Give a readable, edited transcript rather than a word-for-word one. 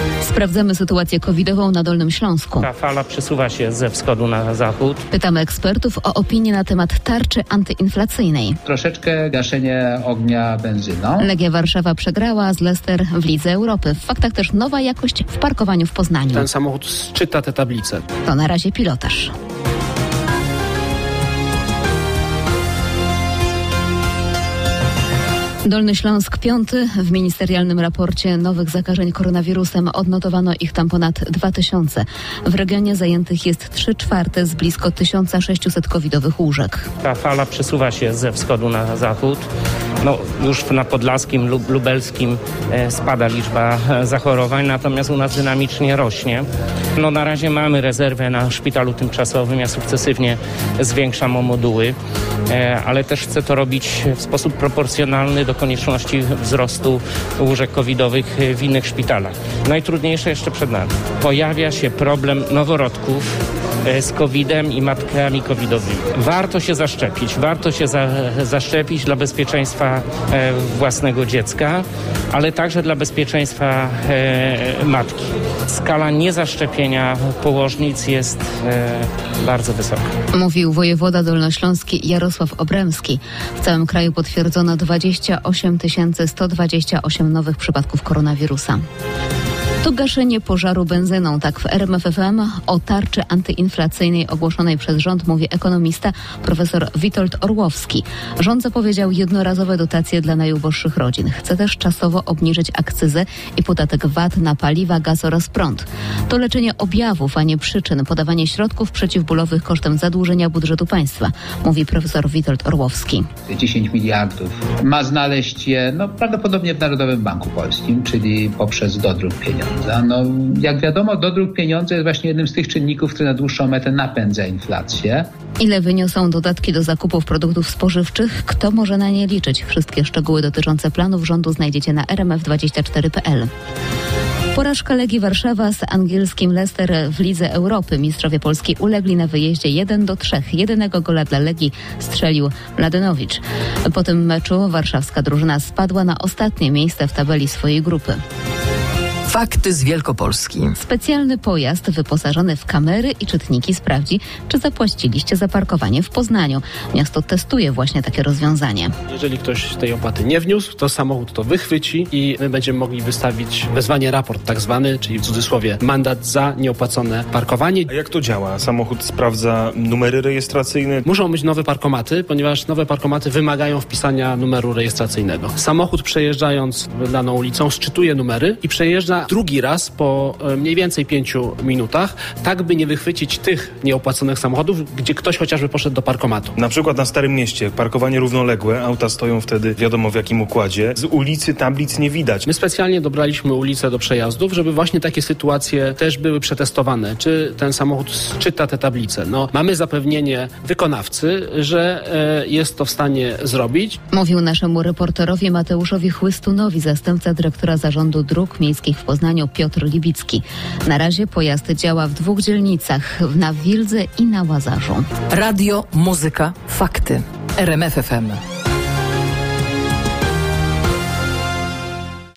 Sprawdzamy sytuację covidową na Dolnym Śląsku. Ta fala przesuwa się ze wschodu na zachód. Pytamy ekspertów o opinię na temat tarczy antyinflacyjnej. Troszeczkę gaszenie ognia benzyną. Legia Warszawa przegrała z Leicester w Lidze Europy. W faktach też nowa jakość w parkowaniu w Poznaniu. Ten samochód czyta te tablice. To na razie pilotaż. Dolny Śląsk 5. W ministerialnym raporcie nowych zakażeń koronawirusem odnotowano ich tam ponad 2000. W regionie zajętych jest 3/4 z blisko 1600 covidowych łóżek. Ta fala przesuwa się ze wschodu na zachód. Już na podlaskim lub lubelskim spada liczba zachorowań, natomiast u nas dynamicznie rośnie. Na razie mamy rezerwę na szpitalu tymczasowym. Ja sukcesywnie zwiększam o moduły, ale też chcę to robić w sposób proporcjonalny do konieczności wzrostu łóżek covidowych w innych szpitalach. Najtrudniejsze jeszcze przed nami. Pojawia się problem noworodków z COVID-em i matkami covidowymi. Warto się zaszczepić. Warto się zaszczepić dla bezpieczeństwa własnego dziecka, ale także dla bezpieczeństwa matki. Skala niezaszczepienia położnic jest bardzo wysoka. Mówił wojewoda dolnośląski Jarosław Obremski. W całym kraju potwierdzono 28 128 nowych przypadków koronawirusa. To gaszenie pożaru benzyną. Tak w RMF FM o tarczy antyinflacyjnej ogłoszonej przez rząd mówi ekonomista profesor Witold Orłowski. Rząd zapowiedział jednorazowe dotacje dla najuboższych rodzin. Chce też czasowo obniżyć akcyzę i podatek VAT na paliwa, gaz oraz prąd. To leczenie objawów, a nie przyczyn. Podawanie środków przeciwbólowych kosztem zadłużenia budżetu państwa, mówi profesor Witold Orłowski. 10 miliardów ma znaleźć je prawdopodobnie w Narodowym Banku Polskim, czyli poprzez dodruk pieniądza. Jak wiadomo, dodruk pieniądza jest właśnie jednym z tych czynników, który na dłuższą metę napędza inflację. Ile wyniosą dodatki do zakupów produktów spożywczych? Kto może na nie liczyć? Wszystkie szczegóły dotyczące planów rządu znajdziecie na rmf24.pl. Porażka Legii Warszawa z angielskim Leicester w Lidze Europy. Mistrzowie Polski ulegli na wyjeździe 1-3. Jedynego gola dla Legii strzelił Mladenowicz. Po tym meczu warszawska drużyna spadła na ostatnie miejsce w tabeli swojej grupy. Fakty z Wielkopolski. Specjalny pojazd wyposażony w kamery i czytniki sprawdzi, czy zapłaciliście za parkowanie w Poznaniu. Miasto testuje właśnie takie rozwiązanie. Jeżeli ktoś tej opłaty nie wniósł, to samochód to wychwyci i my będziemy mogli wystawić wezwanie raport tak zwany, czyli w cudzysłowie mandat za nieopłacone parkowanie. A jak to działa? Samochód sprawdza numery rejestracyjne? Muszą być nowe parkomaty, ponieważ nowe parkomaty wymagają wpisania numeru rejestracyjnego. Samochód przejeżdżając daną ulicą szczytuje numery i przejeżdża drugi raz po mniej więcej 5 minutach, tak by nie wychwycić tych nieopłaconych samochodów, gdzie ktoś chociażby poszedł do parkomatu. Na przykład na Starym Mieście, parkowanie równoległe, auta stoją wtedy wiadomo w jakim układzie. Z ulicy tablic nie widać. My specjalnie dobraliśmy ulicę do przejazdów, żeby właśnie takie sytuacje też były przetestowane. Czy ten samochód czyta te tablice? Mamy zapewnienie wykonawcy, że jest to w stanie zrobić. Mówił naszemu reporterowi Mateuszowi Chłystunowi zastępca dyrektora Zarządu Dróg Miejskich w Poznaniu Piotr Libicki. Na razie pojazd działa w 2 dzielnicach, na Wildze i na Łazarzu. Radio, muzyka, fakty. RMF FM.